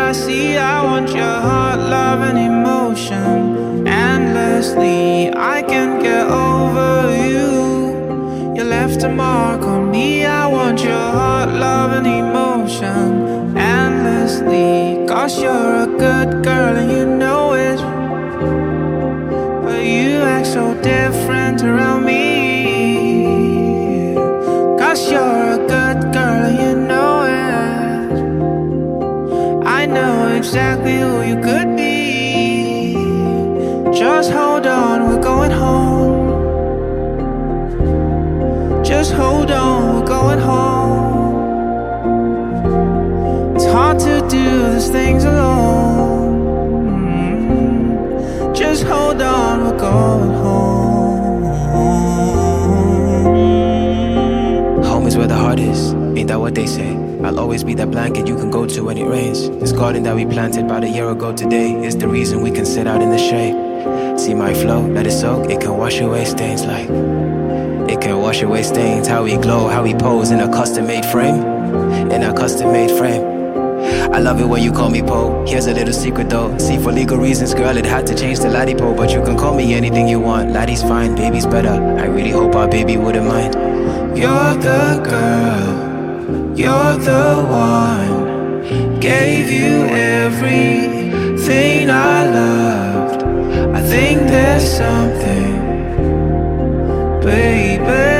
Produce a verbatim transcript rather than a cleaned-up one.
I see. I want your heart, love, and emotion endlessly. I can't get over you. You left a mark on me. I want your heart, love, and emotion endlessly. Cause you're a good girl and you know it, but you act so different around me. Cause you're a good girl and you know it. I know exactly who you could be. Just hold on, we're going home. Just hold on, we're going home. It's hard to do these things alone. Mm-hmm. Just hold on, we're going home. Home is where the heart is, ain't that what they say? I'll always be that blanket you can go to when it rains. This garden that we planted about a year ago today is the reason we can sit out in the shade. See my flow, let it soak, it can wash away stains like it can wash away stains. How we glow, how we pose in a custom-made frame. In a custom-made frame. I love it when you call me Poe. Here's a little secret though. See, for legal reasons, girl, it had to change to Laddie Poe. But you can call me anything you want. Laddie's fine, baby's better. I really hope our baby wouldn't mind. You're the girl, you're the one. Gave you everything I loved. I think there's something, baby.